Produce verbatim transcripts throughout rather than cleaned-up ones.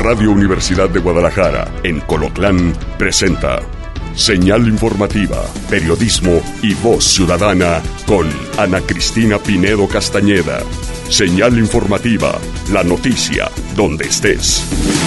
Radio Universidad de Guadalajara, en Colotlán, presenta Señal Informativa, Periodismo y Voz Ciudadana con Ana Cristina Pinedo Castañeda. Señal Informativa, la noticia donde estés.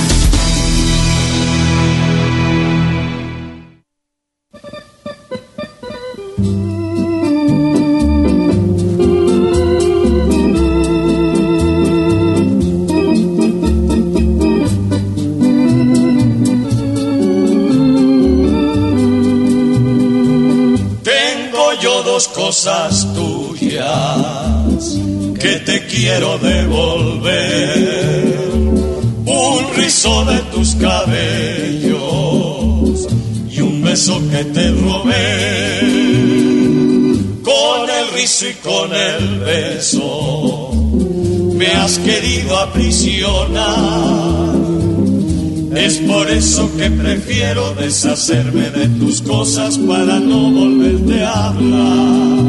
Cosas tuyas que te quiero devolver, un rizo de tus cabellos y un beso que te robé. Con el rizo y con el beso me has querido aprisionar. Es por eso que prefiero deshacerme de tus cosas para no volverte a hablar.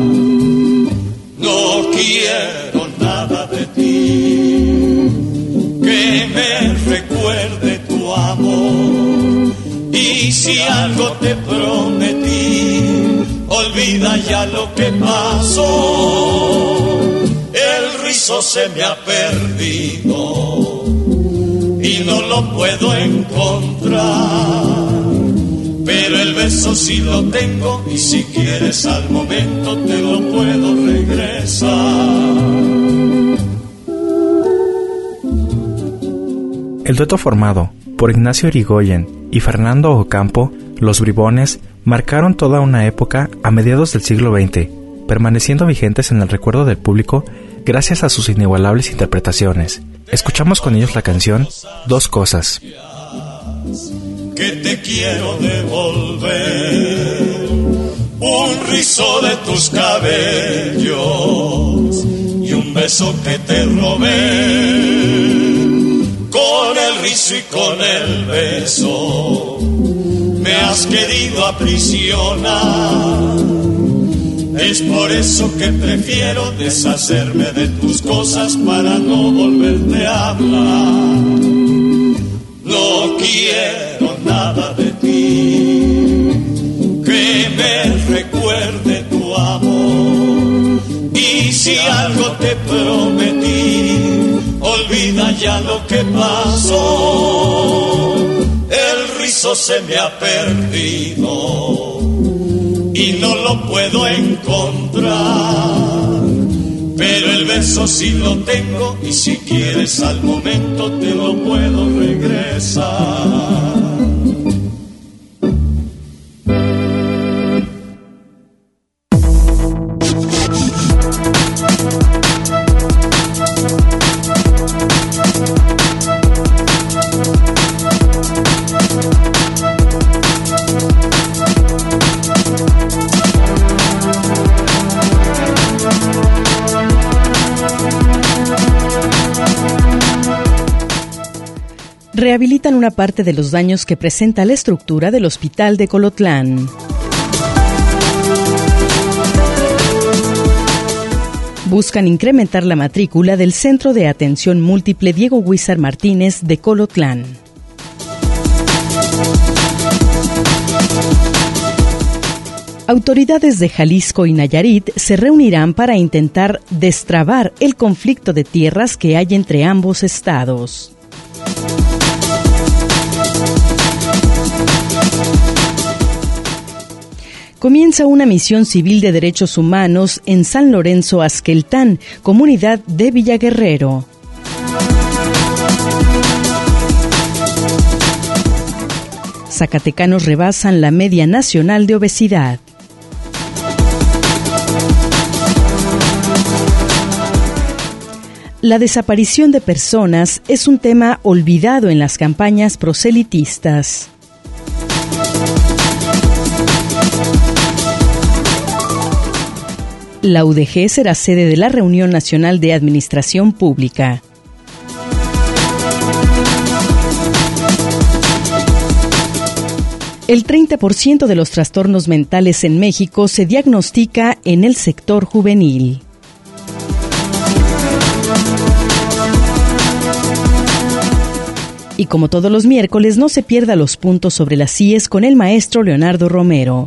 No quiero nada de ti que me recuerde tu amor. Y si algo te prometí, olvida ya lo que pasó. El rizo se me ha perdido y no lo puedo encontrar, pero el beso sí lo tengo y si quieres al momento te lo puedo regresar. El dueto formado por Ignacio Irigoyen y Fernando Ocampo, Los Bribones, marcaron toda una época a mediados del siglo veinte, permaneciendo vigentes en el recuerdo del público gracias a sus inigualables interpretaciones. Escuchamos con ellos la canción Dos Cosas. Que te quiero devolver, un rizo de tus cabellos y un beso que te robé. Con el rizo y con el beso me has querido aprisionar. Es por eso que prefiero deshacerme de tus cosas para no volverte a hablar. No quiero nada de ti que me recuerde tu amor. Y si algo te prometí, olvida ya lo que pasó. El rizo se me ha perdido y no lo puedo encontrar, pero el beso sí lo tengo y si quieres al momento te lo puedo regresar. Rehabilitan una parte de los daños que presenta la estructura del Hospital de Colotlán. Buscan incrementar la matrícula del Centro de Atención Múltiple Diego Huízar Martínez de Colotlán. Autoridades de Jalisco y Nayarit se reunirán para intentar destrabar el conflicto de tierras que hay entre ambos estados. Comienza una misión civil de derechos humanos en San Lorenzo Azqueltán, comunidad de Villaguerrero. Zacatecanos rebasan la media nacional de obesidad. La desaparición de personas es un tema olvidado en las campañas proselitistas. La U D G será sede de la Reunión Nacional de Administración Pública. El treinta por ciento de los trastornos mentales en México se diagnostica en el sector juvenil. Y como todos los miércoles, no se pierda los puntos sobre las íes con el maestro Leonardo Romero.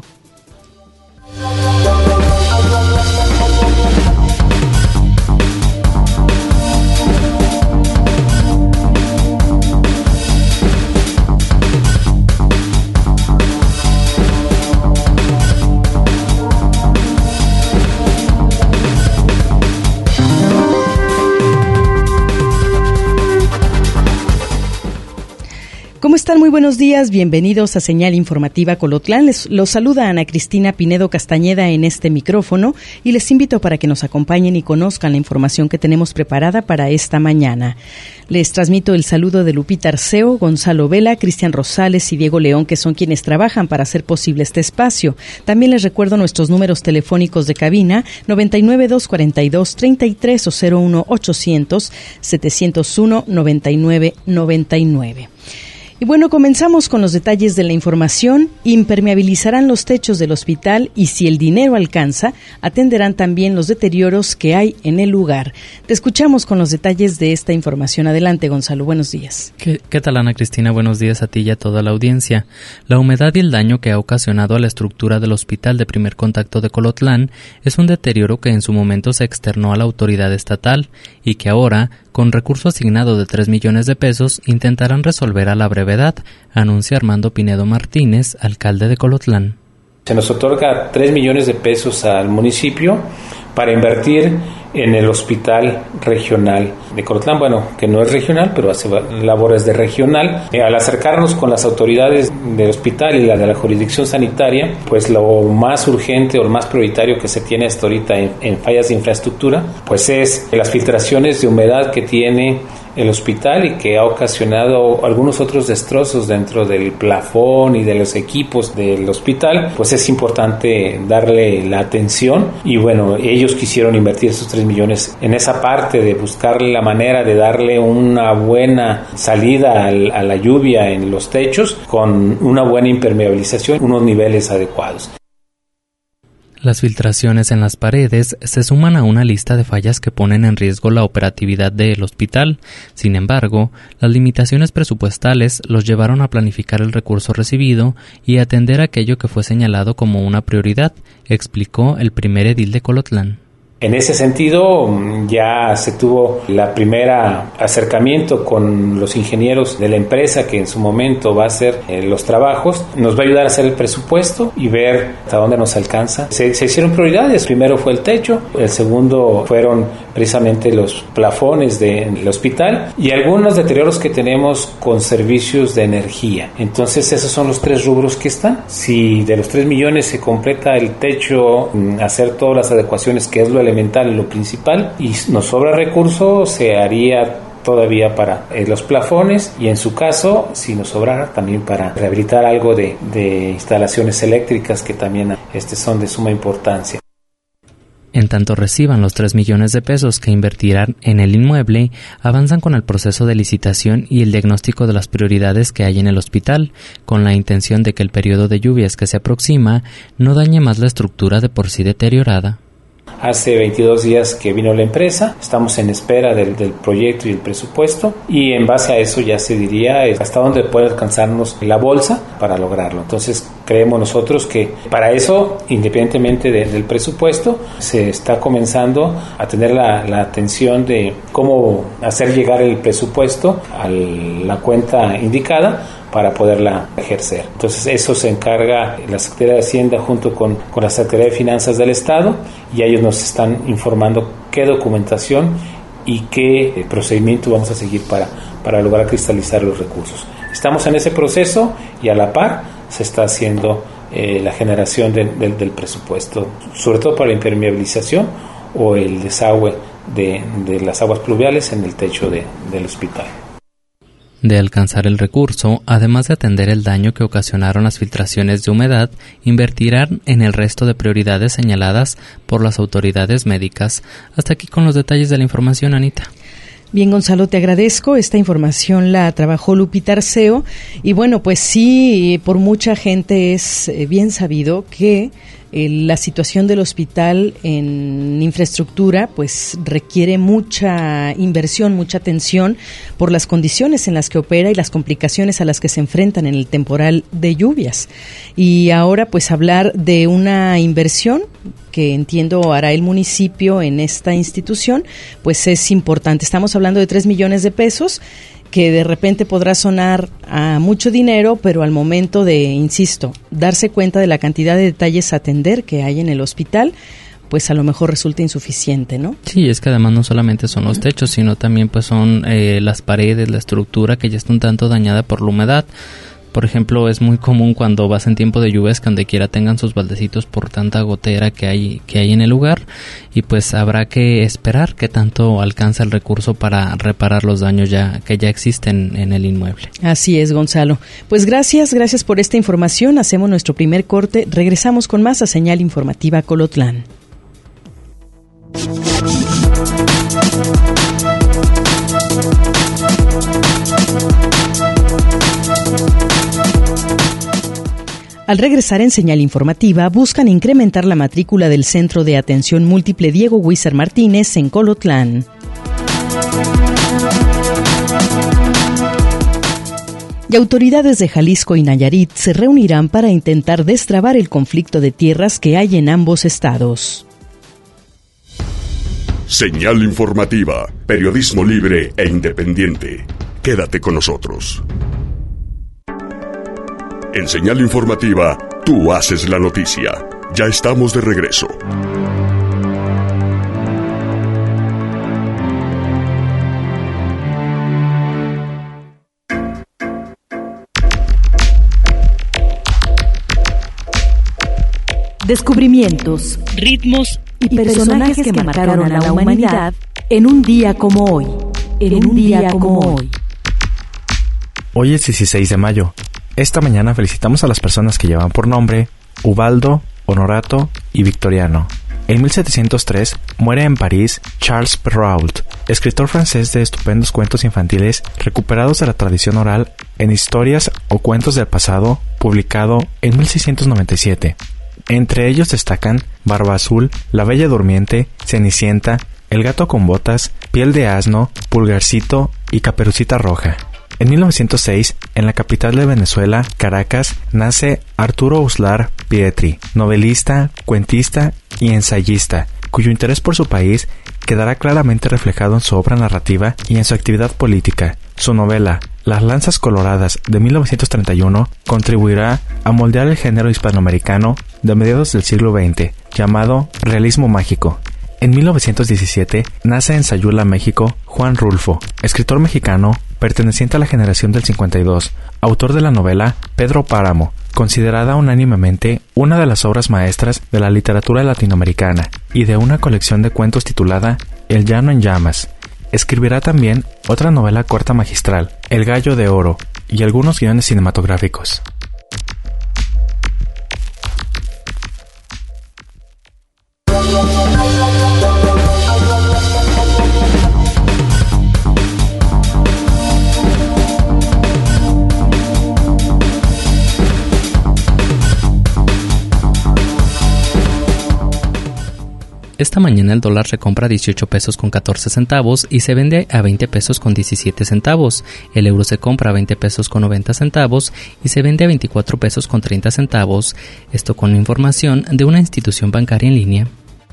¿Cómo están? Muy buenos días, bienvenidos a Señal Informativa Colotlán. Les los saluda Ana Cristina Pinedo Castañeda en este micrófono y les invito para que nos acompañen y conozcan la información que tenemos preparada para esta mañana. Les transmito el saludo de Lupita Arceo, Gonzalo Vela, Cristian Rosales y Diego León, que son quienes trabajan para hacer posible este espacio. También les recuerdo nuestros números telefónicos de cabina noventa y nueve, doscientos cuarenta y dos, treinta y tres o cero uno ochocientos, setecientos uno, noventa y nueve, noventa y nueve. Y bueno, comenzamos con los detalles de la información. Impermeabilizarán los techos del hospital y, si el dinero alcanza, atenderán también los deterioros que hay en el lugar. Te escuchamos con los detalles de esta información. Adelante, Gonzalo. Buenos días. ¿Qué, qué tal, Ana Cristina? Buenos días a ti y a toda la audiencia. La humedad y el daño que ha ocasionado a la estructura del Hospital de Primer Contacto de Colotlán es un deterioro que en su momento se externó a la autoridad estatal y que ahora, con recurso asignado de tres millones de pesos, intentarán resolver a la brevedad, anuncia Armando Pinedo Martínez, alcalde de Colotlán. Se nos otorga tres millones de pesos al municipio para invertir en el hospital regional de Colotlán, bueno, que no es regional, pero hace labores de regional. Eh, al acercarnos con las autoridades del hospital y la de la jurisdicción sanitaria, pues lo más urgente o lo más prioritario que se tiene hasta ahorita en, en fallas de infraestructura, pues es las filtraciones de humedad que tiene el hospital y que ha ocasionado algunos otros destrozos dentro del plafón y de los equipos del hospital. Pues es importante darle la atención y bueno, ellos quisieron invertir esos tres millones en esa parte de buscar la manera de darle una buena salida al, a la lluvia en los techos con una buena impermeabilización, unos niveles adecuados. Las filtraciones en las paredes se suman a una lista de fallas que ponen en riesgo la operatividad del hospital. Sin embargo, las limitaciones presupuestales los llevaron a planificar el recurso recibido y atender aquello que fue señalado como una prioridad, explicó el primer edil de Colotlán. En ese sentido, ya se tuvo la primera acercamiento con los ingenieros de la empresa que en su momento va a hacer eh, los trabajos. Nos va a ayudar a hacer el presupuesto y ver hasta dónde nos alcanza. Se, se hicieron prioridades. Primero fue el techo, el segundo fueron precisamente los plafones del hospital y algunos deterioros que tenemos con servicios de energía. Entonces, esos son los tres rubros que están. Si de los tres millones se completa el techo, hacer todas las adecuaciones, que es lo elemental, lo principal, y nos sobra recurso, se haría todavía para eh, los plafones y en su caso, si nos sobrara, también para rehabilitar algo de, de instalaciones eléctricas que también este, son de suma importancia. En tanto reciban los tres millones de pesos que invertirán en el inmueble, avanzan con el proceso de licitación y el diagnóstico de las prioridades que hay en el hospital, con la intención de que el periodo de lluvias que se aproxima no dañe más la estructura de por sí deteriorada. Hace veintidós días que vino la empresa, estamos en espera del, del proyecto y el presupuesto y en base a eso ya se diría hasta dónde puede alcanzarnos la bolsa para lograrlo. Entonces creemos nosotros que para eso, independientemente de, del presupuesto, se está comenzando a tener la, la atención de cómo hacer llegar el presupuesto a la cuenta indicada para poderla ejercer. Entonces eso se encarga la Secretaría de Hacienda junto con, con la Secretaría de Finanzas del Estado y ellos nos están informando qué documentación y qué procedimiento vamos a seguir para, para lograr cristalizar los recursos. Estamos en ese proceso y a la par se está haciendo eh, la generación de, de, del presupuesto, sobre todo para la impermeabilización o el desagüe de, de las aguas pluviales en el techo de, del hospital. De alcanzar el recurso, además de atender el daño que ocasionaron las filtraciones de humedad, invertirán en el resto de prioridades señaladas por las autoridades médicas. Hasta aquí con los detalles de la información, Anita. Bien, Gonzalo, te agradezco. Esta información la trabajó Lupita Arceo. Y bueno, pues sí, por mucha gente es bien sabido que Eh, la situación del hospital en infraestructura pues requiere mucha inversión, mucha atención por las condiciones en las que opera y las complicaciones a las que se enfrentan en el temporal de lluvias. Y ahora pues hablar de una inversión que entiendo hará el municipio en esta institución, pues es importante. Estamos hablando de tres millones de pesos, que de repente podrá sonar a mucho dinero, pero al momento de, insisto, darse cuenta de la cantidad de detalles a atender que hay en el hospital, pues a lo mejor resulta insuficiente, ¿no? Sí, es que además no solamente son los techos, sino también pues son eh, las paredes, la estructura que ya está un tanto dañada por la humedad. Por ejemplo, es muy común cuando vas en tiempo de lluvias que donde quiera tengan sus baldecitos por tanta gotera que hay que hay en el lugar, y pues habrá que esperar que tanto alcanza el recurso para reparar los daños ya que ya existen en el inmueble. Así es, Gonzalo. Pues gracias, gracias por esta información. Hacemos nuestro primer corte. Regresamos con más a Señal Informativa Colotlán. Al regresar en Señal Informativa, buscan incrementar la matrícula del Centro de Atención Múltiple Diego Huizar Martínez en Colotlán. Y autoridades de Jalisco y Nayarit se reunirán para intentar destrabar el conflicto de tierras que hay en ambos estados. Señal Informativa, periodismo libre e independiente. Quédate con nosotros. En Señal Informativa, tú haces la noticia. Ya estamos de regreso. Descubrimientos, ritmos y personajes que marcaron a la humanidad en un día como hoy. En un día como hoy. Hoy es dieciséis de mayo. Esta mañana felicitamos a las personas que llevan por nombre Ubaldo, Honorato y Victoriano. En mil setecientos tres muere en París Charles Perrault, escritor francés de estupendos cuentos infantiles recuperados de la tradición oral en Historias o Cuentos del Pasado, publicado en mil seiscientos noventa y siete. Entre ellos destacan Barba Azul, La Bella Durmiente, Cenicienta, El Gato con Botas, Piel de Asno, Pulgarcito y Caperucita Roja. En mil novecientos seis, en la capital de Venezuela, Caracas, nace Arturo Uslar Pietri, novelista, cuentista y ensayista, cuyo interés por su país quedará claramente reflejado en su obra narrativa y en su actividad política. Su novela, Las Lanzas Coloradas, de mil novecientos treinta y uno, contribuirá a moldear el género hispanoamericano de mediados del siglo veinte, llamado realismo mágico. En mil novecientos diecisiete nace en Sayula, México, Juan Rulfo, escritor mexicano perteneciente a la generación del cincuenta y dos, autor de la novela Pedro Páramo, considerada unánimemente una de las obras maestras de la literatura latinoamericana, y de una colección de cuentos titulada El Llano en Llamas. Escribirá también otra novela corta magistral, El Gallo de Oro, y algunos guiones cinematográficos. Esta mañana el dólar se compra a dieciocho pesos con catorce centavos y se vende a veinte pesos con diecisiete centavos. El euro se compra a veinte pesos con noventa centavos y se vende a veinticuatro pesos con treinta centavos. Esto con información de una institución bancaria en línea.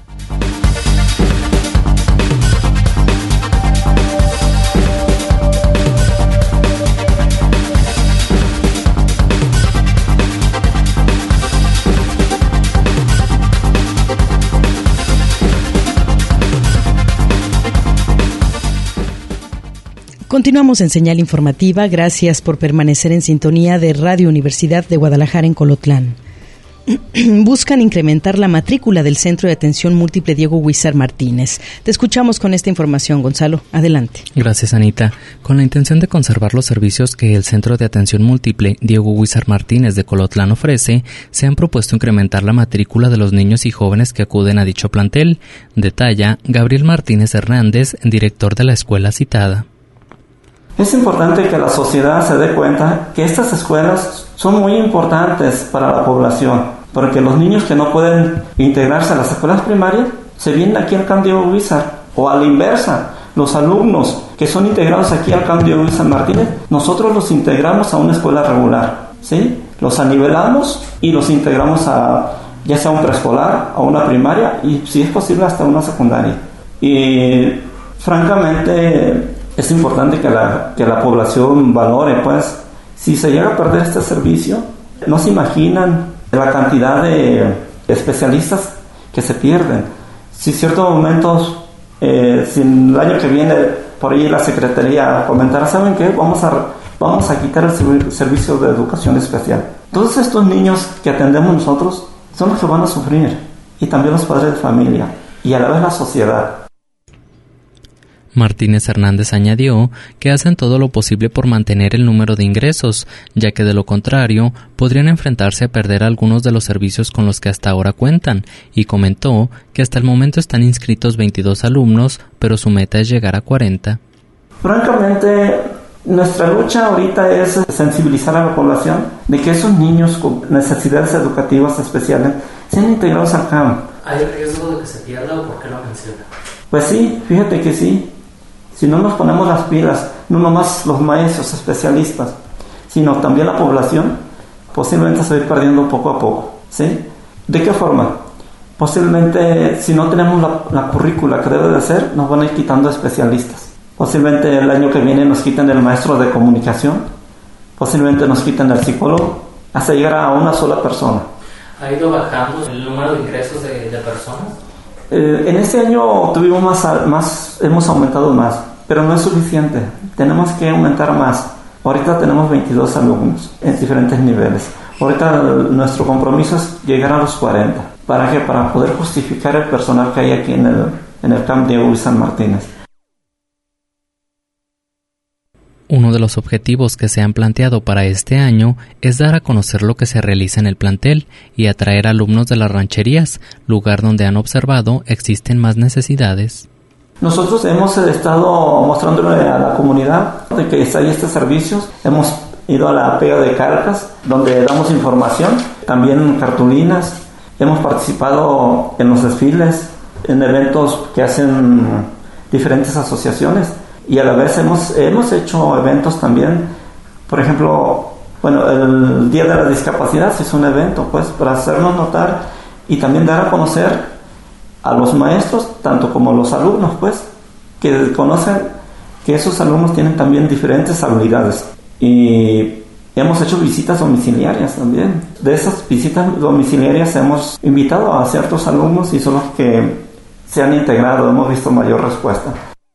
Continuamos en Señal Informativa. Gracias por permanecer en sintonía de Radio Universidad de Guadalajara en Colotlán. Buscan incrementar la matrícula del Centro de Atención Múltiple Diego Huizar Martínez. Te escuchamos con esta información, Gonzalo. Adelante. Gracias, Anita. Con la intención de conservar los servicios que el Centro de Atención Múltiple Diego Huizar Martínez de Colotlán ofrece, se han propuesto incrementar la matrícula de los niños y jóvenes que acuden a dicho plantel. Detalla Gabriel Martínez Hernández, director de la escuela citada. Es importante que la sociedad se dé cuenta que estas escuelas son muy importantes para la población. porque los niños que no pueden integrarse a las escuelas primarias se vienen aquí al C A M Diego Ubiza, o a la inversa, los alumnos que son integrados aquí al C A M Diego Ubiza Martínez, nosotros los integramos a una escuela regular, ¿sí? Los anivelamos y los integramos a ya sea un preescolar, a una primaria y si es posible hasta una secundaria. Y francamente es importante que la, que la población valore, pues, si se llega a perder este servicio, no se imaginan la cantidad de especialistas que se pierden. Si en ciertos momentos, eh, si el año que viene por ahí la Secretaría comentará, ¿saben qué? Vamos a, vamos a quitar el servicio de educación especial. Todos estos niños que atendemos nosotros son los que van a sufrir, y también los padres de familia, y a la vez la sociedad. Martínez Hernández añadió que hacen todo lo posible por mantener el número de ingresos, ya que de lo contrario podrían enfrentarse a perder algunos de los servicios con los que hasta ahora cuentan, y comentó que hasta el momento están inscritos veintidós alumnos, pero su meta es llegar a cuarenta. Francamente, nuestra lucha ahorita es sensibilizar a la población de que esos niños con necesidades educativas especiales sean integrados al C A M. ¿Hay riesgo de que se pierda o por qué lo menciona? Pues sí, fíjate que sí. Si no nos ponemos las pilas, no nomás los maestros especialistas, sino también la población, posiblemente se va a ir perdiendo poco a poco, ¿sí? ¿De qué forma? Posiblemente, si no tenemos la, la currícula que debe de ser, nos van a ir quitando especialistas. Posiblemente el año que viene nos quiten el maestro de comunicación, posiblemente nos quiten el psicólogo, hasta llegar a una sola persona. ¿Ha ido bajando el número de ingresos de, de personas? Eh, en este año tuvimos más, más, hemos aumentado más, pero no es suficiente. Tenemos que aumentar más. Ahorita tenemos veintidós alumnos en diferentes niveles. Ahorita el, nuestro compromiso es llegar a los cuarenta. ¿Para qué? Para poder justificar el personal que hay aquí en el, en el C A M Diego Ubiza Martínez. Uno de los objetivos que se han planteado para este año es dar a conocer lo que se realiza en el plantel y atraer alumnos de las rancherías, lugar donde han observado existen más necesidades. Nosotros hemos estado mostrándole a la comunidad de que hay estos servicios. Hemos ido a la pega de Caracas, donde damos información, también cartulinas. Hemos participado en los desfiles, en eventos que hacen diferentes asociaciones. Y a la vez hemos, hemos hecho eventos también, por ejemplo, bueno, el Día de la Discapacidad es un evento, pues, para hacernos notar y también dar a conocer a los maestros, tanto como los alumnos, pues, que conocen que esos alumnos tienen también diferentes habilidades. Y hemos hecho visitas domiciliarias también. De esas visitas domiciliarias hemos invitado a ciertos alumnos y son los que se han integrado, hemos visto mayor respuesta.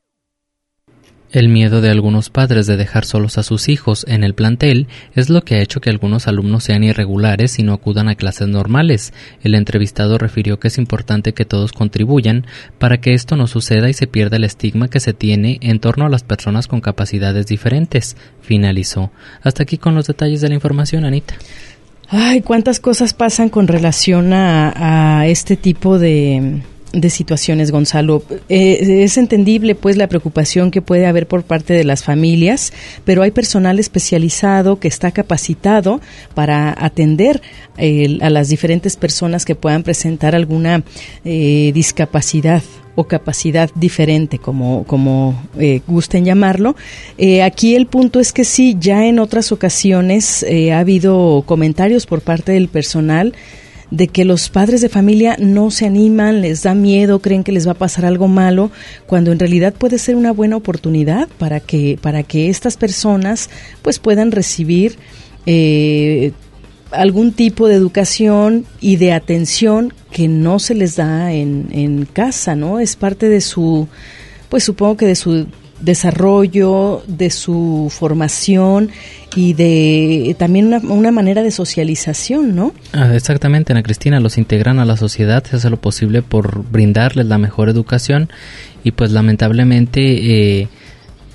El miedo de algunos padres de dejar solos a sus hijos en el plantel es lo que ha hecho que algunos alumnos sean irregulares y no acudan a clases normales. El entrevistado refirió que es importante que todos contribuyan para que esto no suceda y se pierda el estigma que se tiene en torno a las personas con capacidades diferentes. Finalizó. Hasta aquí con los detalles de la información, Anita. Ay, cuántas cosas pasan con relación a, a este tipo de... de situaciones, Gonzalo. Eh, es entendible, pues, la preocupación que puede haber por parte de las familias, pero hay personal especializado que está capacitado para atender eh, a las diferentes personas que puedan presentar alguna eh, discapacidad o capacidad diferente, como, como eh, gusten llamarlo. Eh, aquí el punto es que sí, ya en otras ocasiones eh, ha habido comentarios por parte del personal de que los padres de familia no se animan, les da miedo, creen que les va a pasar algo malo, cuando en realidad puede ser una buena oportunidad para que para que estas personas pues puedan recibir eh, algún tipo de educación y de atención que no se les da en, en casa, ¿no? Es parte de su, pues supongo que de su desarrollo, de su formación y de también una, una manera de socialización, ¿no? Ah, exactamente, Ana Cristina, los integran a la sociedad, se hace lo posible por brindarles la mejor educación y pues lamentablemente eh,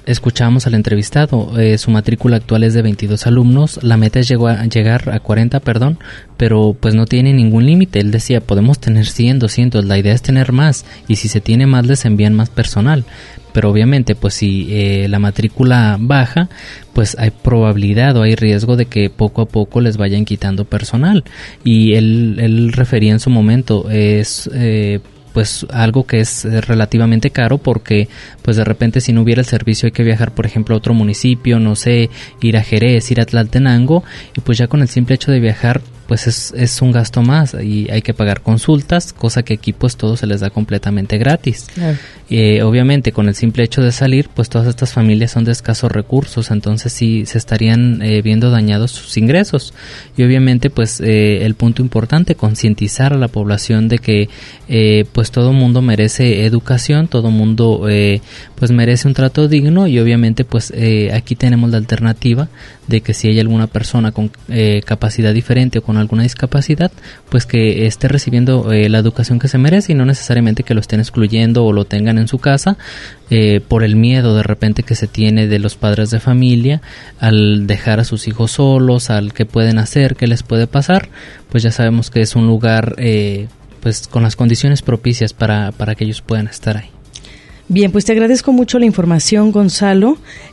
escuchamos al entrevistado, eh, su matrícula actual es de veintidós alumnos, la meta es llegar, llegar a cuarenta, perdón, pero pues no tiene ningún límite. Él decía, podemos tener cien, doscientos, la idea es tener más, y si se tiene más les envían más personal. Pero obviamente, pues si eh, la matrícula baja, pues hay probabilidad o hay riesgo de que poco a poco les vayan quitando personal. Y él, él refería en su momento, es eh, pues algo que es relativamente caro, porque pues de repente si no hubiera el servicio hay que viajar, por ejemplo, a otro municipio, no sé, ir a Jerez, ir a Tlaltenango, y pues ya con el simple hecho de viajar pues es, es un gasto más y hay que pagar consultas, cosa que aquí pues todo se les da completamente gratis. Claro. Eh, obviamente con el simple hecho de salir, pues todas estas familias son de escasos recursos, entonces sí se estarían eh, viendo dañados sus ingresos. Y obviamente pues eh, el punto importante, concientizar a la población de que eh, pues todo mundo merece educación, todo mundo eh, pues merece un trato digno, y obviamente pues eh, aquí tenemos la alternativa de que si hay alguna persona con eh, capacidad diferente o con alguna discapacidad, pues que esté recibiendo eh, la educación que se merece, y no necesariamente que lo estén excluyendo o lo tengan en su casa eh, por el miedo de repente que se tiene de los padres de familia al dejar a sus hijos solos, al qué pueden hacer, qué les puede pasar. Pues ya sabemos que es un lugar eh, pues con las condiciones propicias para, para que ellos puedan estar ahí. Bien, pues te agradezco mucho la información, Gonzalo.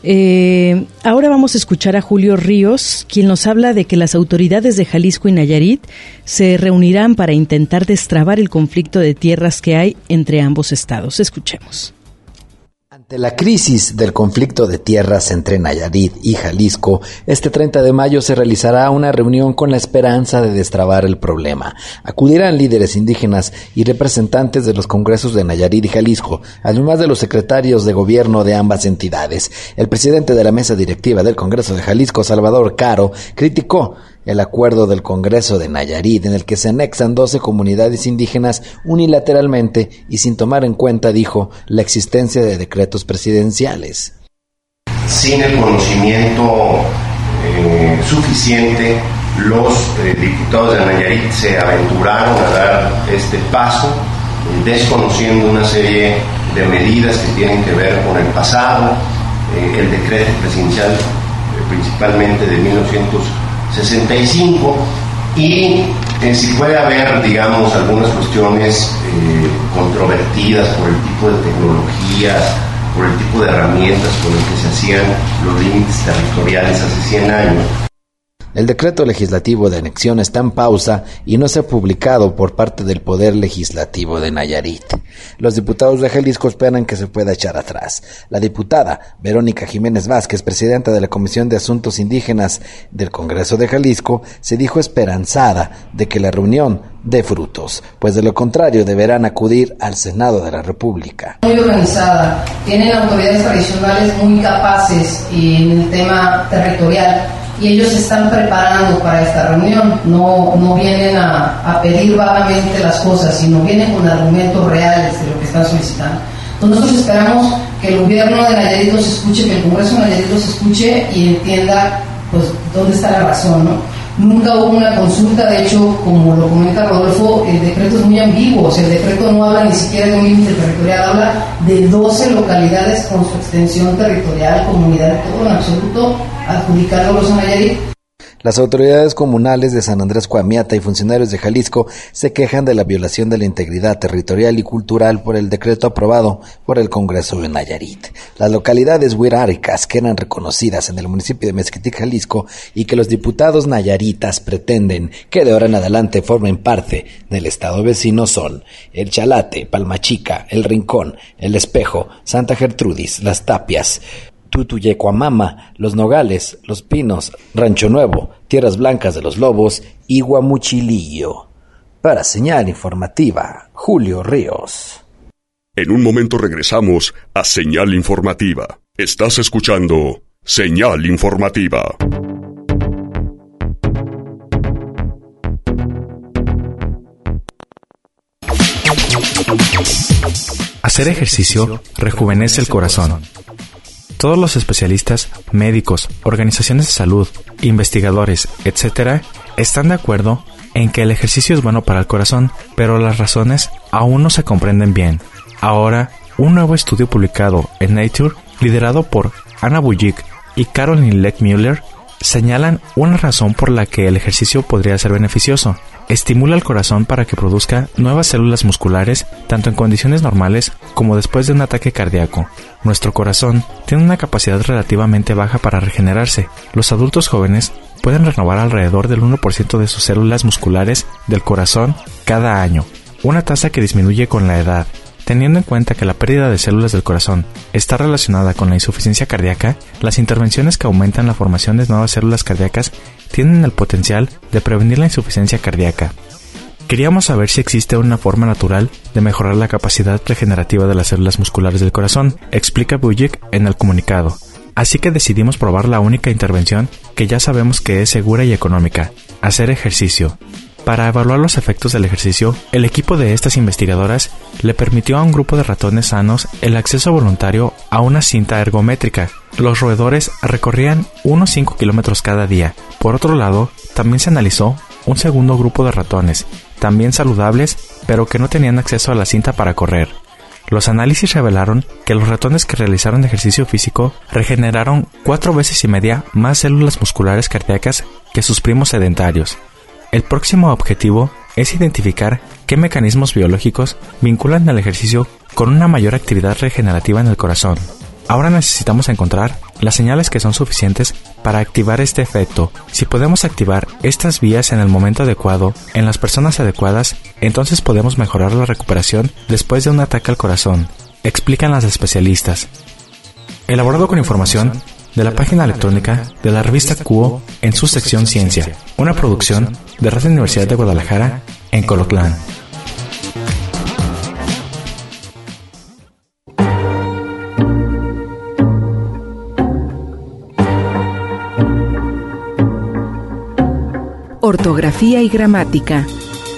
Eh, ahora vamos a escuchar a Julio Ríos, quien nos habla de que las autoridades de Jalisco y Nayarit se reunirán para intentar destrabar el conflicto de tierras que hay entre ambos estados. Escuchemos. Ante la crisis del conflicto de tierras entre Nayarit y Jalisco, este treinta de mayo se realizará una reunión con la esperanza de destrabar el problema. Acudirán líderes indígenas y representantes de los congresos de Nayarit y Jalisco, además de los secretarios de gobierno de ambas entidades. El presidente de la mesa directiva del Congreso de Jalisco, Salvador Caro, criticó el acuerdo del Congreso de Nayarit en el que se anexan doce comunidades indígenas unilateralmente y sin tomar en cuenta, dijo, la existencia de decretos presidenciales. Sin el conocimiento eh, suficiente, los eh, diputados de Nayarit se aventuraron a dar este paso, eh, desconociendo una serie de medidas que tienen que ver con el pasado, eh, el decreto presidencial eh, principalmente de mil novecientos sesenta y cinco, y eh, si puede haber, digamos, algunas cuestiones eh, controvertidas por el tipo de tecnologías, por el tipo de herramientas con las que se hacían los límites territoriales hace cien años. El decreto legislativo de anexión está en pausa y no se ha publicado por parte del Poder Legislativo de Nayarit. Los diputados de Jalisco esperan que se pueda echar atrás. La diputada Verónica Jiménez Vázquez, presidenta de la Comisión de Asuntos Indígenas del Congreso de Jalisco, se dijo esperanzada de que la reunión dé frutos, pues de lo contrario deberán acudir al Senado de la República. Muy organizada, tienen autoridades tradicionales muy capaces en el tema territorial, y ellos se están preparando para esta reunión. No, no vienen a, a pedir vagamente las cosas, sino vienen con argumentos reales de lo que están solicitando. Entonces nosotros esperamos que el gobierno de Nayarit los escuche, que el Congreso de Nayarit los escuche y entienda pues dónde está la razón, ¿no? Nunca hubo una consulta, de hecho, como lo comenta Rodolfo, el decreto es muy ambiguo, o sea, el decreto no habla ni siquiera de un límite territorial, habla de doce localidades con su extensión territorial, comunidad, todo en absoluto, adjudicándolos a Nayarit. Las autoridades comunales de San Andrés Coamiata y funcionarios de Jalisco se quejan de la violación de la integridad territorial y cultural por el decreto aprobado por el Congreso de Nayarit. Las localidades huiráricas que eran reconocidas en el municipio de Mezquitic, Jalisco, y que los diputados nayaritas pretenden que de ahora en adelante formen parte del estado vecino son El Chalate, Palmachica, El Rincón, El Espejo, Santa Gertrudis, Las Tapias, Tutuyecuamama, Los Nogales, Los Pinos, Rancho Nuevo, Tierras Blancas de los Lobos y Guamuchilillo. Para Señal Informativa, Julio Ríos. En un momento regresamos a Señal Informativa. Estás escuchando Señal Informativa. Hacer ejercicio rejuvenece el corazón. Todos los especialistas, médicos, organizaciones de salud, investigadores, etcétera, están de acuerdo en que el ejercicio es bueno para el corazón, pero las razones aún no se comprenden bien. Ahora, un nuevo estudio publicado en Nature, liderado por Anna Bujik y Caroline Leckmüller señalan una razón por la que el ejercicio podría ser beneficioso. Estimula el corazón para que produzca nuevas células musculares tanto en condiciones normales como después de un ataque cardíaco. Nuestro corazón tiene una capacidad relativamente baja para regenerarse. Los adultos jóvenes pueden renovar alrededor del uno por ciento de sus células musculares del corazón cada año, una tasa que disminuye con la edad. Teniendo en cuenta que la pérdida de células del corazón está relacionada con la insuficiencia cardíaca, las intervenciones que aumentan la formación de nuevas células cardíacas tienen el potencial de prevenir la insuficiencia cardíaca. Queríamos saber si existe una forma natural de mejorar la capacidad regenerativa de las células musculares del corazón, explica Bujik en el comunicado. Así que decidimos probar la única intervención que ya sabemos que es segura y económica: hacer ejercicio. Para evaluar los efectos del ejercicio, el equipo de estas investigadoras le permitió a un grupo de ratones sanos el acceso voluntario a una cinta ergométrica. Los roedores recorrían unos cinco kilómetros cada día. Por otro lado, también se analizó un segundo grupo de ratones, también saludables, pero que no tenían acceso a la cinta para correr. Los análisis revelaron que los ratones que realizaron ejercicio físico regeneraron cuatro veces y media más células musculares cardíacas que sus primos sedentarios. El próximo objetivo es identificar qué mecanismos biológicos vinculan el ejercicio con una mayor actividad regenerativa en el corazón. Ahora necesitamos encontrar las señales que son suficientes para activar este efecto. Si podemos activar estas vías en el momento adecuado, en las personas adecuadas, entonces podemos mejorar la recuperación después de un ataque al corazón, explican las especialistas. Elaborado con información de la página electrónica de la revista Cuo en su sección Ciencia, una producción de Radio Universidad de Guadalajara en Colotlán. Ortografía y gramática.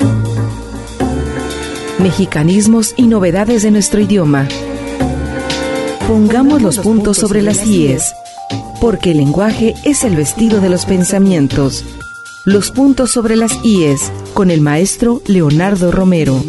Mexicanismos y novedades de nuestro idioma. Pongamos los puntos sobre las íes, porque el lenguaje es el vestido de los pensamientos. Los puntos sobre las íes, con el maestro Leonardo Romero.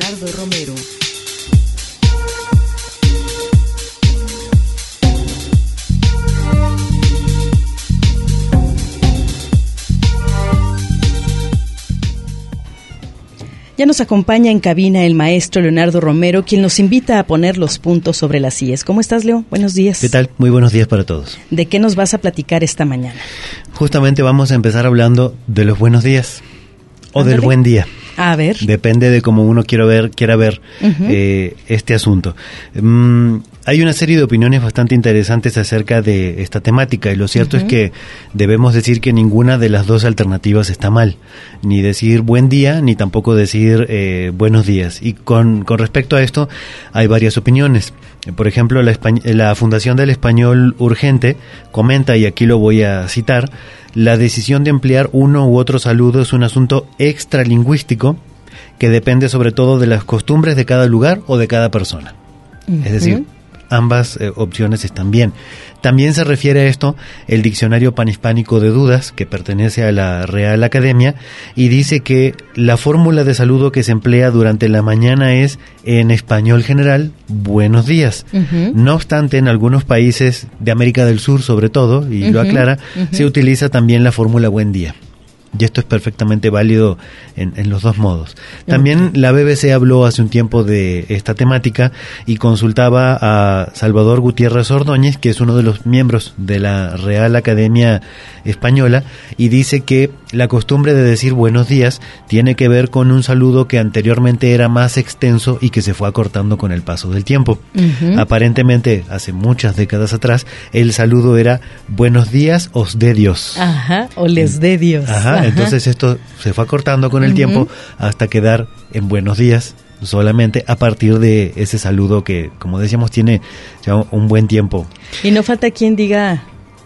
Ya nos acompaña en cabina el maestro Leonardo Romero, quien nos invita a poner los puntos sobre las íes. ¿Cómo estás, Leo? Buenos días. ¿Qué tal? Muy buenos días para todos. ¿De qué nos vas a platicar esta mañana? Justamente vamos a empezar hablando de los buenos días o Ándale. Del buen día. A ver. Depende de cómo uno quiera ver, quiera ver uh-huh. eh, este asunto. Um, hay una serie de opiniones bastante interesantes acerca de esta temática y lo cierto uh-huh. es que debemos decir que ninguna de las dos alternativas está mal. Ni decir buen día, ni tampoco decir eh, buenos días. Y con, con respecto a esto hay varias opiniones. Por ejemplo, la, Espa- la Fundación del Español Urgente comenta, y aquí lo voy a citar: la decisión de emplear uno u otro saludo es un asunto extralingüístico que depende sobre todo de las costumbres de cada lugar o de cada persona. Uh-huh. Es decir, ambas eh, opciones están bien. También se refiere a esto el Diccionario Panhispánico de Dudas, que pertenece a la Real Academia, y dice que la fórmula de saludo que se emplea durante la mañana es, en español general, buenos días. Uh-huh. No obstante, en algunos países de América del Sur, sobre todo, y uh-huh. lo aclara, uh-huh. se utiliza también la fórmula buen día. Y esto es perfectamente válido en, en los dos modos. También okay. la B B C habló hace un tiempo de esta temática y consultaba a Salvador Gutiérrez Ordóñez, que es uno de los miembros de la Real Academia Española, y dice que la costumbre de decir buenos días tiene que ver con un saludo que anteriormente era más extenso y que se fue acortando con el paso del tiempo. Uh-huh. Aparentemente, hace muchas décadas atrás, el saludo era buenos días, os de Dios. Ajá, o les de Dios. Ajá. Ajá. Entonces esto se fue acortando con el uh-huh. tiempo hasta quedar en buenos días solamente a partir de ese saludo que, como decíamos, tiene ya un buen tiempo. Y no falta quien diga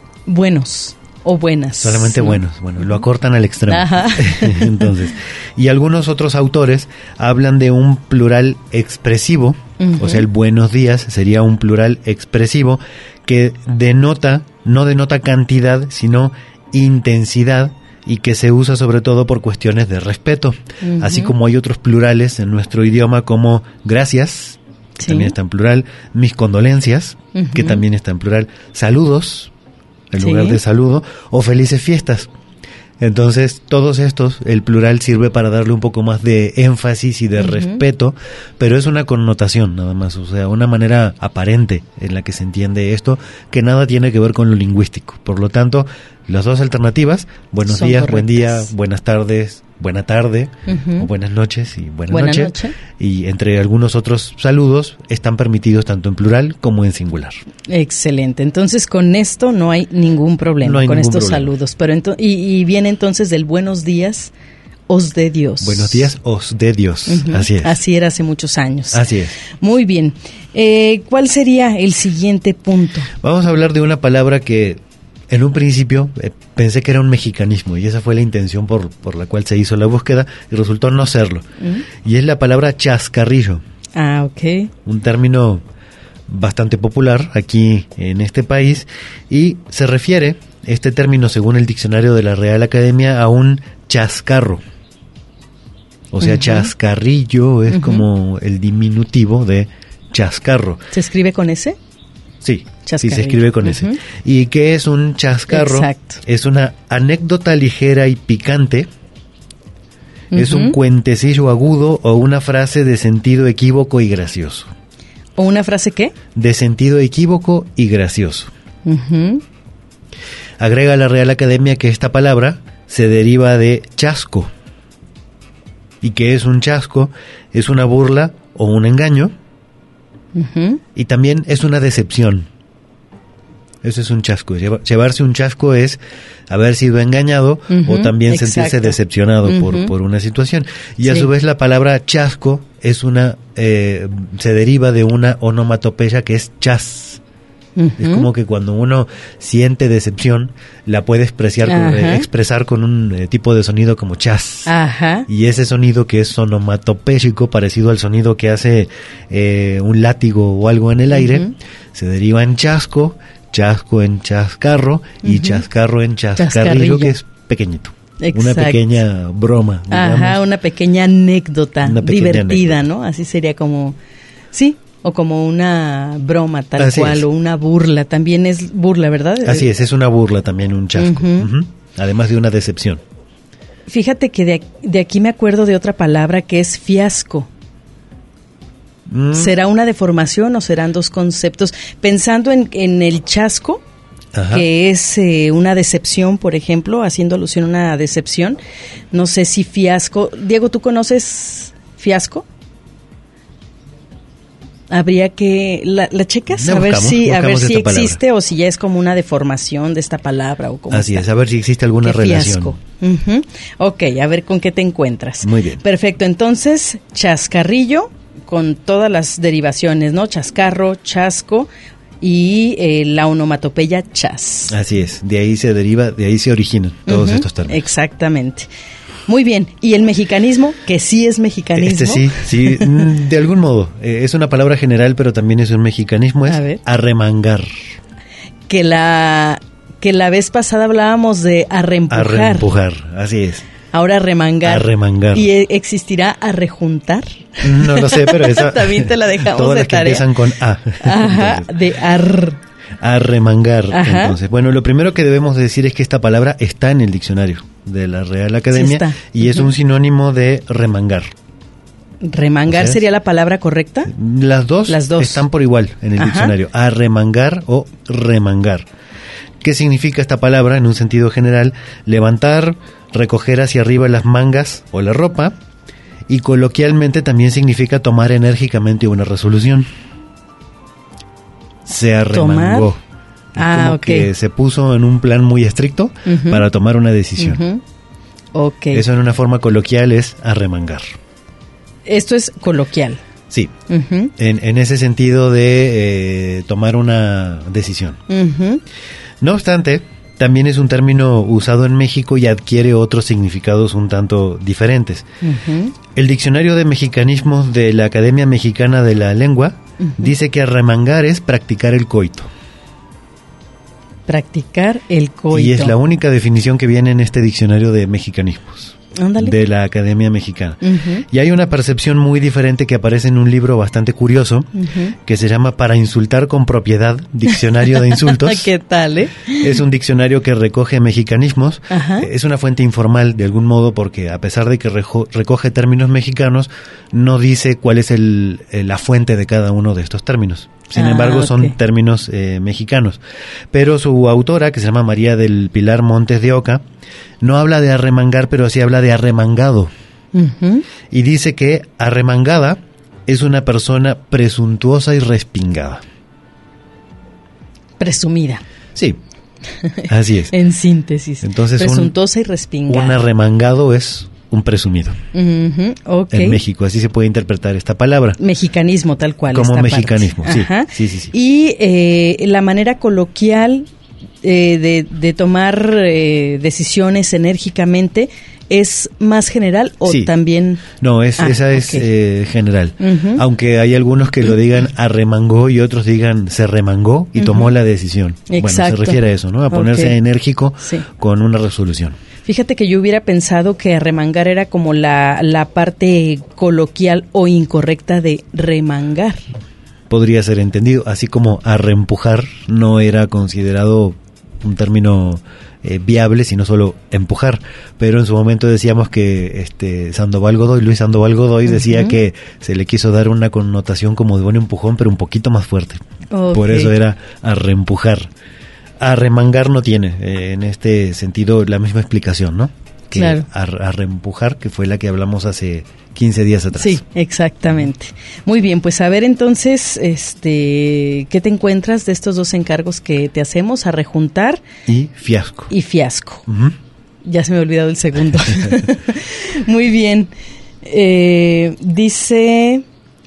buenos o buenas. Solamente ¿no? buenos, bueno, lo acortan al extremo. Ajá. Entonces, y algunos otros autores hablan de un plural expresivo, uh-huh. o sea, el buenos días sería un plural expresivo que denota, no denota cantidad, sino intensidad, y que se usa sobre todo por cuestiones de respeto, uh-huh. así como hay otros plurales en nuestro idioma como gracias, que sí. también está en plural, mis condolencias, uh-huh. que también está en plural, saludos, en Sí. lugar de saludo, o felices fiestas. Entonces, todos estos, el plural sirve para darle un poco más de énfasis y de Ujú. respeto, pero es una connotación nada más, o sea, una manera aparente en la que se entiende esto, que nada tiene que ver con lo lingüístico. Por lo tanto, las dos alternativas, buenos Son días, buen día, correctas. buenas tardes, buena tarde, Ujú. o buenas noches y buena, Buena noche, noche. y entre algunos otros saludos están permitidos tanto en plural como en singular. Excelente. Entonces, con esto no hay ningún problema, No hay con ningún estos problema. saludos. Pero ento- y, y viene entonces del buenos días, os de Dios. Buenos días, os de Dios. Ujú. Así es. Así era hace muchos años. Así es. Muy bien. Eh, ¿Cuál sería el siguiente punto? Vamos a hablar de una palabra que en un principio eh, pensé que era un mexicanismo y esa fue la intención por, por la cual se hizo la búsqueda y resultó no serlo. ¿Mm? Y es la palabra chascarrillo, Ah, ok. un término bastante popular aquí en este país y se refiere, este término según el diccionario de la Real Academia, a un chascarro. O sea, Ujú. chascarrillo es Ujú. como el diminutivo de chascarro. ¿Se escribe con ese? Sí, sí Chascarrillo. se escribe con ese. Ujú. ¿Y qué es un chascarro? Exacto. Es una anécdota ligera y picante. Es un Ujú. cuentecillo agudo o una frase de sentido equívoco y gracioso. ¿O una frase qué? De sentido equívoco y gracioso. Ujú. Agrega la Real Academia que esta palabra se deriva de chasco. ¿Y qué es un chasco? Es una burla o un engaño. Ujú. Y también es una decepción. Eso es un chasco. Lleva- llevarse un chasco es haber sido engañado Ujú, o también sentirse exacto. decepcionado por, Ujú. por una situación. Y a Sí. su vez la palabra chasco es una eh, se deriva de una onomatopeya que es chas. Ujú. Es como que cuando uno siente decepción la puede expresar con, Ajá. eh, expresar con un eh, tipo de sonido como chas. Ajá. Y ese sonido que es onomatopéyico, parecido al sonido que hace eh, un látigo o algo en el aire, Ujú. se deriva en chasco, chasco en chascarro y Ujú. chascarro en chascarrillo, Chascarrillo. que es pequeñito. Exacto. Una pequeña broma, digamos. Ajá, una pequeña anécdota Una pequeña divertida, anécdota. ¿no? Así sería como, sí, o como una broma tal Así cual, es. o una burla. También es burla, ¿verdad? Así es, es una burla también, un chasco. Ujú. Ujú. Además de una decepción. Fíjate que de, de aquí me acuerdo de otra palabra que es fiasco. Mm, ¿Será una deformación o serán dos conceptos? Pensando en, en el chasco, ajá. que es eh, una decepción, por ejemplo, haciendo alusión a una decepción. No sé si fiasco. Diego, ¿tú conoces fiasco? Habría que la, la checas La a ver buscamos, si a ver buscamos si esta palabra. existe o si ya es como una deformación de esta palabra o cómo Así está. es, a ver si existe alguna Qué relación. fiasco. Ujú. Ok, a ver con qué te encuentras. Muy bien. Perfecto, entonces chascarrillo con todas las derivaciones, ¿no? Chascarro, chasco y eh, la onomatopeya chas. Así es, de ahí se deriva, de ahí se originan todos Ujú, estos términos. Exactamente. Muy bien, ¿y el mexicanismo? Que sí es mexicanismo. Este sí, sí, mm, de algún modo. Eh, es una palabra general, pero también es un mexicanismo, es A ver. arremangar. Que la, que la vez pasada hablábamos de arreempujar. Arreempujar, así es. Ahora arremangar. Arremangar. ¿Y eh, existirá arrejuntar? No lo sé, pero esa... También te la dejamos Todas de las que tarea. empiezan con A. Ajá, Entonces, de ar. arremangar. Ajá. Entonces, bueno, lo primero que debemos decir es que esta palabra está en el diccionario de la Real Academia está. y es Ujú. un sinónimo de remangar. ¿Remangar O sea, sería la palabra correcta? Las dos, Las dos. están por igual en el Ajá. diccionario. Arremangar o remangar. ¿Qué significa esta palabra en un sentido general? Levantar, recoger hacia arriba las mangas o la ropa. Y coloquialmente también significa tomar enérgicamente una resolución. Se arremangó. Tomar. Ah, Como ok. que se puso en un plan muy estricto Ujú. para tomar una decisión. Ujú. Ok. Eso en una forma coloquial es arremangar. Esto es coloquial. Sí, Ujú. en, en ese sentido de eh, tomar una decisión. Ujú. No obstante, también es un término usado en México y adquiere otros significados un tanto diferentes. Ujú. El diccionario de mexicanismos de la Academia Mexicana de la Lengua Ujú. dice que arremangar es practicar el coito. Practicar el coito. Y es la única definición que viene en este diccionario de mexicanismos. Ándale. de la Academia Mexicana. Uh-huh. Y hay una percepción muy diferente que aparece en un libro bastante curioso, uh-huh, que se llama Para insultar con propiedad, Diccionario de Insultos. ¿Qué tal, eh? Es un diccionario que recoge mexicanismos. Ajá. Es una fuente informal de algún modo porque a pesar de que rejo- recoge términos mexicanos, no dice cuál es el, la fuente de cada uno de estos términos. Sin ah, embargo, okay. son términos eh, mexicanos. Pero su autora, que se llama María del Pilar Montes de Oca, no habla de arremangar, pero sí habla de arremangado. Uh-huh. Y dice que arremangada es una persona presuntuosa y respingada. Presumida. Sí, así es. En síntesis. Entonces, presuntuosa un, y respingada. Un arremangado es un presumido. Uh-huh, okay. En México, así se puede interpretar esta palabra. Mexicanismo, tal cual. Como esta mexicanismo, sí, Ajá. sí, sí, sí. Y eh, la manera coloquial eh, de, de tomar eh, decisiones enérgicamente es más general o sí. también. No, es, ah, esa es okay. eh, general. Uh-huh. Aunque hay algunos que lo digan arremangó y otros digan se remangó y uh-huh. tomó la decisión. Exacto. Bueno, se refiere a eso, ¿no? A ponerse okay. enérgico sí. con una resolución. Fíjate que yo hubiera pensado que arremangar era como la, la parte coloquial o incorrecta de remangar. Podría ser entendido, así como arreempujar no era considerado un término eh, viable, sino solo empujar. Pero en su momento decíamos que este Sandoval Godoy, Luis Sandoval Godoy, uh-huh. decía que se le quiso dar una connotación como de buen empujón, pero un poquito más fuerte. Okay. Por eso era arreempujar. Arremangar no tiene eh, en este sentido la misma explicación, ¿no? Que claro. ar, arreempujar, que fue la que hablamos hace quince días atrás. Sí, exactamente. Muy bien, pues a ver entonces, este, ¿qué te encuentras de estos dos encargos que te hacemos? Arrejuntar y fiasco. Y fiasco. Uh-huh. Ya se me ha olvidado el segundo. Muy bien. Eh, dice,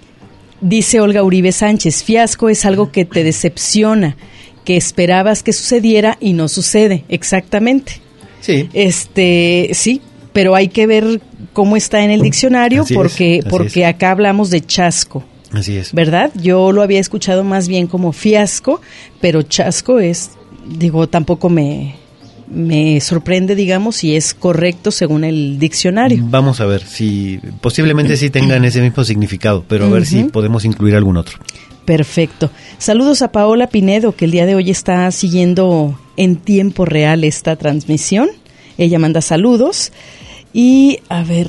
dice Olga Uribe Sánchez, fiasco es algo que te decepciona, que esperabas que sucediera y no sucede, exactamente. Sí. Este, sí, pero hay que ver cómo está en el diccionario así porque es, así porque es. Acá hablamos de chasco. Así es. ¿Verdad? Yo lo había escuchado más bien como fiasco, pero chasco es, digo, tampoco me me sorprende, digamos, si es correcto según el diccionario. Vamos a ver si posiblemente sí tengan ese mismo significado, pero a ver uh-huh. si podemos incluir algún otro. Perfecto. Saludos a Paola Pinedo, que el día de hoy está siguiendo en tiempo real esta transmisión. Ella manda saludos. Y, a ver,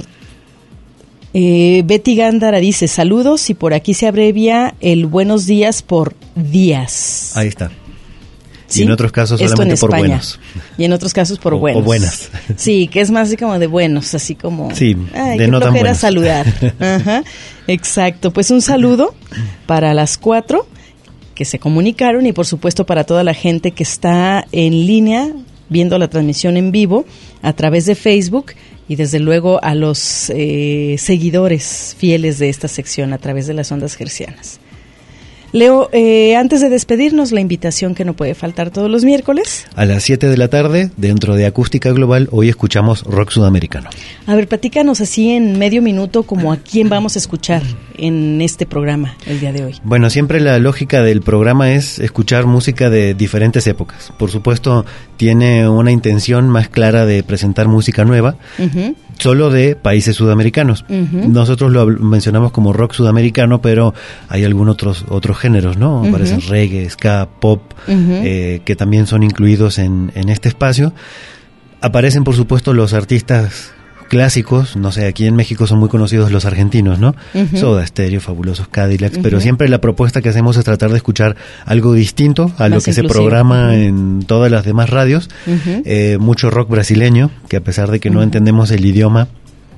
eh, Betty Gándara dice, saludos, y por aquí se abrevia el buenos días por días. Ahí está. ¿Sí? Y en otros casos solamente en por España. buenos. Y en otros casos por o, buenos. O buenas. Sí, que es más así como de buenos, así como... Sí, ay, de qué no tan flojera buenos. saludar. Ajá, exacto. Pues un saludo para las cuatro que se comunicaron y por supuesto para toda la gente que está en línea viendo la transmisión en vivo a través de Facebook y desde luego a los eh, seguidores fieles de esta sección a través de las ondas hercianas. Leo, eh, antes de despedirnos, la invitación que no puede faltar todos los miércoles. A las siete de la tarde, dentro de Acústica Global, hoy escuchamos rock sudamericano. A ver, platícanos así en medio minuto como a quién vamos a escuchar en este programa el día de hoy. Bueno, siempre la lógica del programa es escuchar música de diferentes épocas. Por supuesto, tiene una intención más clara de presentar música nueva, uh-huh. solo de países sudamericanos. Uh-huh. Nosotros lo mencionamos como rock sudamericano, pero hay algunos otros otros géneros, ¿no? Uh-huh. Aparecen reggae, ska, pop, uh-huh. eh, que también son incluidos en, en este espacio. Aparecen, por supuesto, los artistas clásicos, no sé, aquí en México son muy conocidos los argentinos, ¿no? Uh-huh. Soda Stereo, Fabulosos Cadillacs, uh-huh. pero siempre la propuesta que hacemos es tratar de escuchar algo distinto a Más lo que inclusivo. se programa uh-huh. en todas las demás radios. Uh-huh. Eh, mucho rock brasileño, que a pesar de que uh-huh. no entendemos el idioma,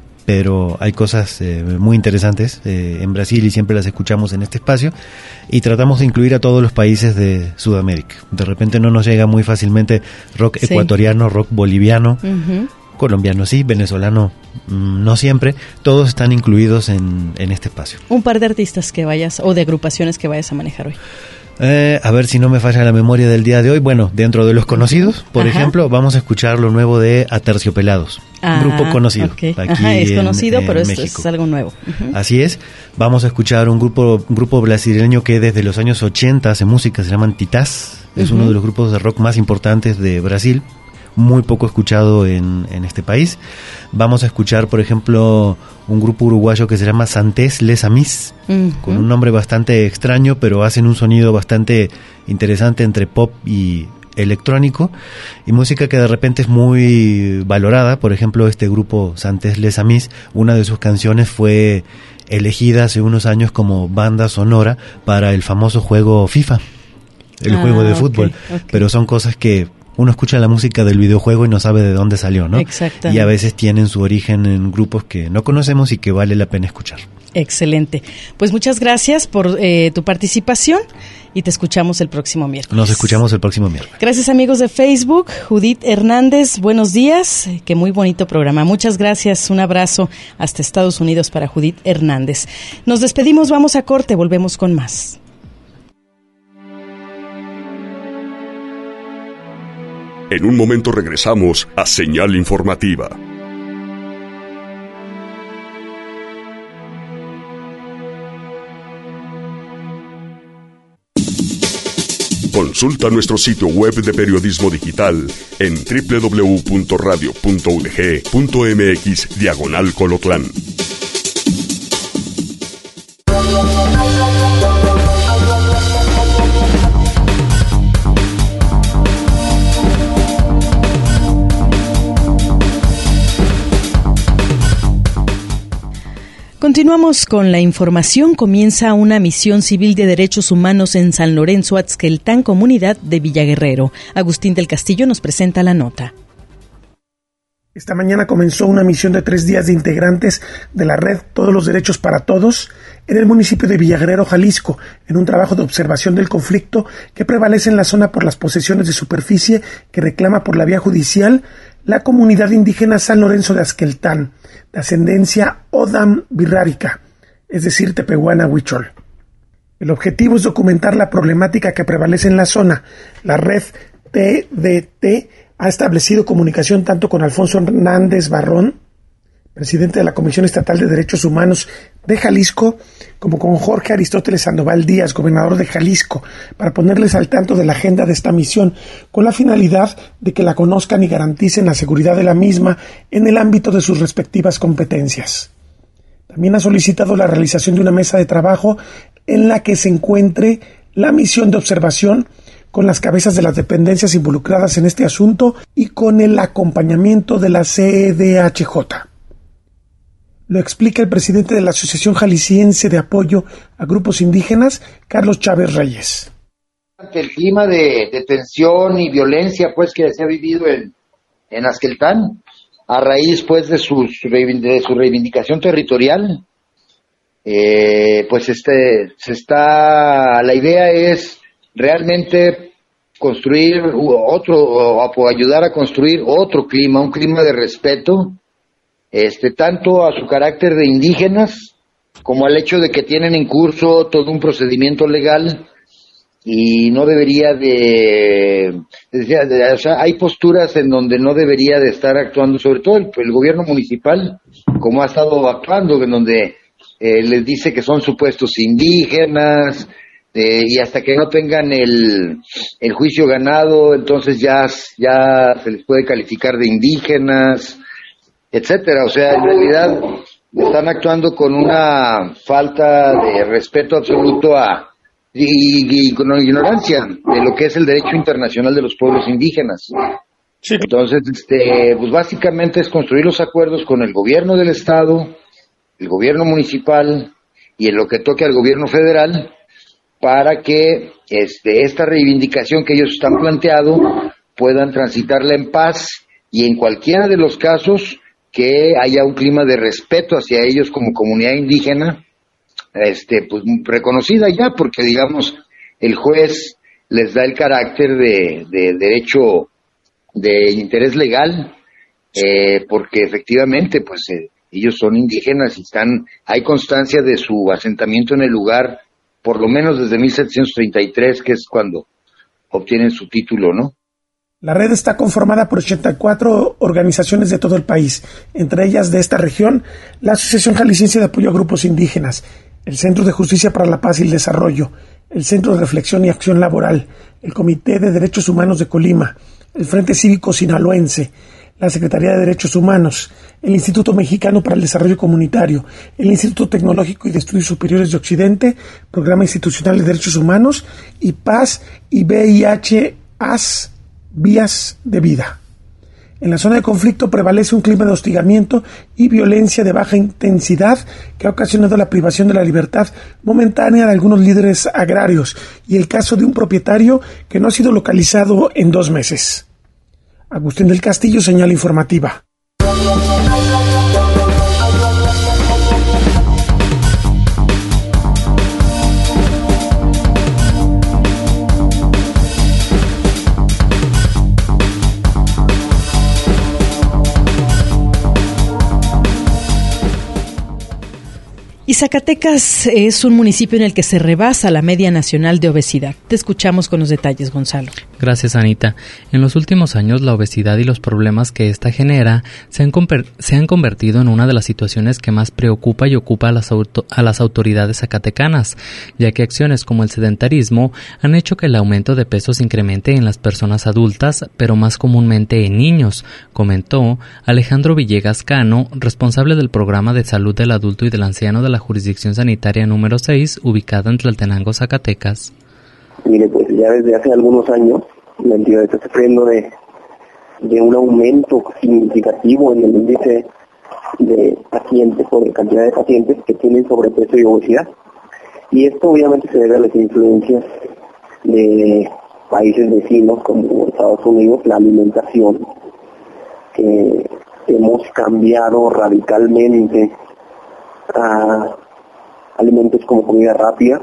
pero hay cosas eh, muy interesantes eh, en Brasil y siempre las escuchamos en este espacio y tratamos de incluir a todos los países de Sudamérica. De repente no nos llega muy fácilmente rock sí. ecuatoriano, rock boliviano, uh-huh. colombiano sí, venezolano mmm, no siempre, todos están incluidos en, en este espacio. Un par de artistas que vayas, o de agrupaciones que vayas a manejar hoy. Eh, a ver si no me falla la memoria del día de hoy. Bueno, dentro de los conocidos, por Ajá. ejemplo, vamos a escuchar lo nuevo de Aterciopelados, ah, un grupo conocido. Okay. Aquí Ajá, es en, conocido, en pero México. esto es algo nuevo. Uh-huh. Así es. Vamos a escuchar un grupo un grupo brasileño que desde los años ochenta hace música, se llaman Titás. Es uh-huh. uno de los grupos de rock más importantes de Brasil. muy poco escuchado en, en este país. Vamos a escuchar, por ejemplo, un grupo uruguayo que se llama Santés Les Amis, uh-huh. con un nombre bastante extraño, pero hacen un sonido bastante interesante entre pop y electrónico, y música que de repente es muy valorada. Por ejemplo, este grupo Santés Les Amis, una de sus canciones fue elegida hace unos años como banda sonora para el famoso juego FIFA, el ah, juego de fútbol, okay, okay. Pero son cosas que uno escucha la música del videojuego y no sabe de dónde salió, ¿no? Exactamente. Y a veces tienen su origen en grupos que no conocemos y que vale la pena escuchar. Excelente. Pues muchas gracias por eh, tu participación y te escuchamos el próximo miércoles. Nos escuchamos el próximo miércoles. Gracias, amigos de Facebook. Judith Hernández, buenos días. Qué muy bonito programa. Muchas gracias. Un abrazo hasta Estados Unidos para Judith Hernández. Nos despedimos, vamos a corte, volvemos con más. En un momento regresamos a Señal Informativa. Consulta nuestro sitio web de periodismo digital en doble u doble u doble u punto radio punto u d g punto m x diagonal Colotlán. Continuamos con la información. Comienza una misión civil de derechos humanos en San Lorenzo Axqueltán, comunidad de Villaguerrero. Agustín del Castillo nos presenta la nota. Esta mañana comenzó una misión de tres días de integrantes de la red Todos los Derechos para Todos en el municipio de Villaguerrero, Jalisco, en un trabajo de observación del conflicto que prevalece en la zona por las posesiones de superficie que reclama por la vía judicial la comunidad indígena San Lorenzo de Axqueltán, de ascendencia Odam Birrárica, es decir, Tepehuana Huichol. El objetivo es documentar la problemática que prevalece en la zona. La red T D T ha establecido comunicación tanto con Alfonso Hernández Barrón, presidente de la Comisión Estatal de Derechos Humanos de Jalisco, como con Jorge Aristóteles Sandoval Díaz, gobernador de Jalisco, para ponerles al tanto de la agenda de esta misión, con la finalidad de que la conozcan y garanticen la seguridad de la misma en el ámbito de sus respectivas competencias. También ha solicitado la realización de una mesa de trabajo en la que se encuentre la misión de observación con las cabezas de las dependencias involucradas en este asunto y con el acompañamiento de la C E D H J. Lo explica el presidente de la Asociación Jalisciense de Apoyo a Grupos Indígenas, Carlos Chávez Reyes. Ante el clima de, de tensión y violencia pues que se ha vivido en, en Axqueltán, a raíz pues de, sus, de su reivindicación territorial, eh, pues este se está, la idea es realmente construir otro, o ayudar a construir otro clima, un clima de respeto, este tanto a su carácter de indígenas como al hecho de que tienen en curso todo un procedimiento legal y no debería de, de, de o sea, hay posturas en donde no debería de estar actuando, sobre todo el, el gobierno municipal, como ha estado actuando, en donde eh, les dice que son supuestos indígenas, eh, y hasta que no tengan el, el juicio ganado, entonces ya, ya se les puede calificar de indígenas, etcétera. O sea, en realidad están actuando con una falta de respeto absoluto a y, y con ignorancia de lo que es el derecho internacional de los pueblos indígenas. Sí. Entonces, este, pues básicamente es construir los acuerdos con el gobierno del estado, el gobierno municipal y en lo que toque al gobierno federal, para que este, esta reivindicación que ellos están planteando puedan transitarla en paz y en cualquiera de los casos que haya un clima de respeto hacia ellos como comunidad indígena, este, pues reconocida ya, porque digamos el juez les da el carácter de, de derecho de interés legal, eh, porque efectivamente pues eh, ellos son indígenas y están, hay constancia de su asentamiento en el lugar por lo menos desde mil setecientos treinta y tres, que es cuando obtienen su título, ¿no? La red está conformada por ochenta y cuatro organizaciones de todo el país, entre ellas de esta región, la Asociación Jalisciense de Apoyo a Grupos Indígenas, el Centro de Justicia para la Paz y el Desarrollo, el Centro de Reflexión y Acción Laboral, el Comité de Derechos Humanos de Colima, el Frente Cívico Sinaloense, la Secretaría de Derechos Humanos, el Instituto Mexicano para el Desarrollo Comunitario, el Instituto Tecnológico y de Estudios Superiores de Occidente, Programa Institucional de Derechos Humanos, y Paz y V I H A S, Vías de Vida. En la zona de conflicto prevalece un clima de hostigamiento y violencia de baja intensidad que ha ocasionado la privación de la libertad momentánea de algunos líderes agrarios y el caso de un propietario que no ha sido localizado en dos meses. Agustín del Castillo, Señal Informativa. Y Zacatecas es un municipio en el que se rebasa la media nacional de obesidad. Te escuchamos con los detalles, Gonzalo. Gracias, Anita. En los últimos años, la obesidad y los problemas que ésta genera se han, conver- se han convertido en una de las situaciones que más preocupa y ocupa a las, auto- a las autoridades zacatecanas, ya que acciones como el sedentarismo han hecho que el aumento de peso se incremente en las personas adultas, pero más comúnmente en niños, comentó Alejandro Villegas Cano, responsable del Programa de Salud del Adulto y del Anciano de la Jurisdicción Sanitaria número seis, ubicada en Tlaltenango, Zacatecas. Mire, pues ya desde hace algunos años la entidad está sufriendo de, de un aumento significativo en el índice de pacientes o de cantidad de pacientes que tienen sobrepeso y obesidad. Y esto obviamente se debe a las influencias de países vecinos como Estados Unidos, la alimentación, que hemos cambiado radicalmente a alimentos como comida rápida,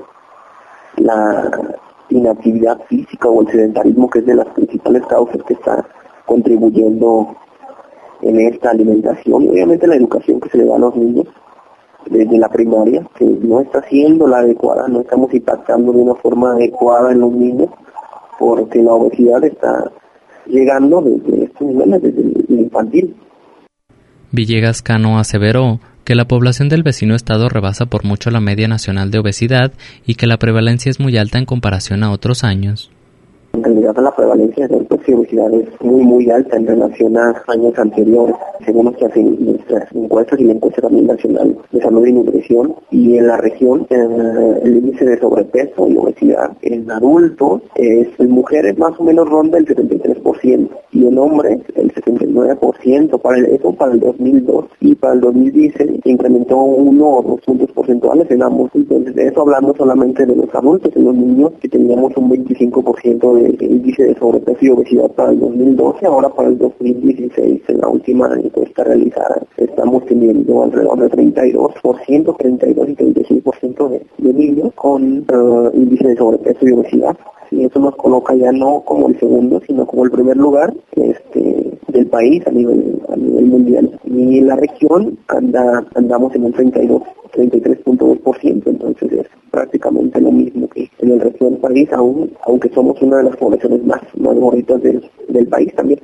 la inactividad física o el sedentarismo, que es de las principales causas que está contribuyendo en esta alimentación, y obviamente la educación que se le da a los niños desde la primaria, que no está siendo la adecuada, no estamos impactando de una forma adecuada en los niños, porque la obesidad está llegando desde estos niveles, desde el infantil. Villegas Cano aseveró que la población del vecino estado rebasa por mucho la media nacional de obesidad y que la prevalencia es muy alta en comparación a otros años. En realidad la prevalencia de obesidad es muy muy alta en relación a años anteriores, según nuestras, nuestras encuestas y la encuesta también nacional de salud y nutrición. Y en la región eh, el índice de sobrepeso y obesidad en adultos es, en mujeres más o menos ronda el setenta y tres por ciento y en hombres el setenta y nueve por ciento, para el, eso para el dos mil dos, y para el dos mil dieciséis se incrementó uno o dos puntos porcentuales en ambos. Entonces de eso hablando solamente de los adultos. En los niños que teníamos un veinticinco por ciento de índice de sobrepeso y obesidad para el dos mil doce, ahora para el dos mil dieciséis, en la última encuesta realizada, estamos teniendo alrededor de treinta y dos por ciento, treinta y dos y treinta y seis por ciento de, de niños con uh, índice de sobrepeso y obesidad. Y eso nos coloca ya no como el segundo, sino como el primer lugar este, del país a nivel a nivel mundial. Y en la región anda andamos en un treinta y dos, treinta y tres punto dos por ciento, entonces es prácticamente lo mismo que en el resto del país, aún, aunque somos una de las poblaciones más, más gorditas del, del país también.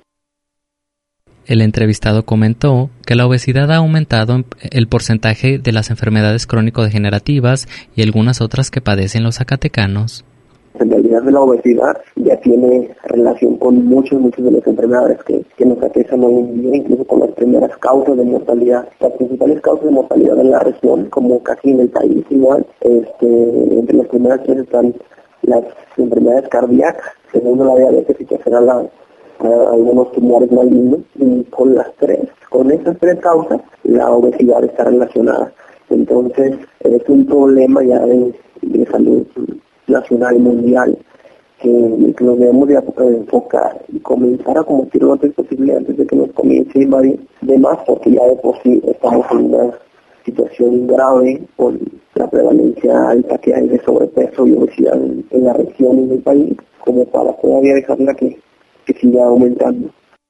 El entrevistado comentó que la obesidad ha aumentado el porcentaje de las enfermedades crónico-degenerativas y algunas otras que padecen los zacatecanos. En realidad la obesidad ya tiene relación con muchas, muchas de las enfermedades que, que nos aquejan hoy en día, incluso con las primeras causas de mortalidad. Las principales causas de mortalidad en la región, como casi en el país igual, este, entre las primeras tres están las enfermedades cardíacas, segundo la diabetes y tercera la, a, algunos tumores malignos, y con las tres, con estas tres causas, la obesidad está relacionada. Entonces es un problema ya de, de salud nacional y mundial que, que nos debemos de enfocar y comenzar a combatir lo antes posible antes de que nos comience a invadir de más, porque ya de por sí estamos en una situación grave con la prevalencia alta que hay de sobrepeso y obesidad en, en la región y en el país, como para todavía dejarla que, que siga aumentando.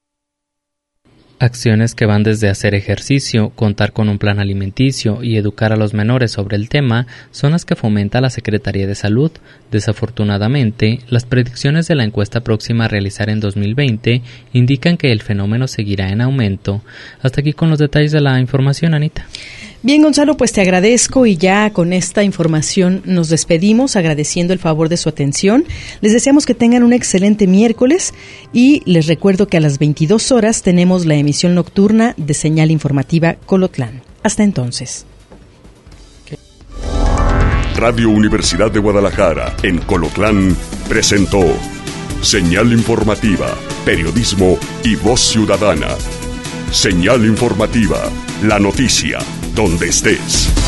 Acciones que van desde hacer ejercicio, contar con un plan alimenticio y educar a los menores sobre el tema son las que fomenta la Secretaría de Salud. Desafortunadamente, las predicciones de la encuesta próxima a realizar en dos mil veinte indican que el fenómeno seguirá en aumento. Hasta aquí con los detalles de la información, Anita. Bien, Gonzalo, pues te agradezco y ya con esta información nos despedimos agradeciendo el favor de su atención. Les deseamos que tengan un excelente miércoles y les recuerdo que a las veintidós horas tenemos la emisión nocturna de Señal Informativa Colotlán. Hasta entonces. Radio Universidad de Guadalajara en Colotlán presentó Señal Informativa, Periodismo y Voz Ciudadana. Señal Informativa, la noticia, donde estés.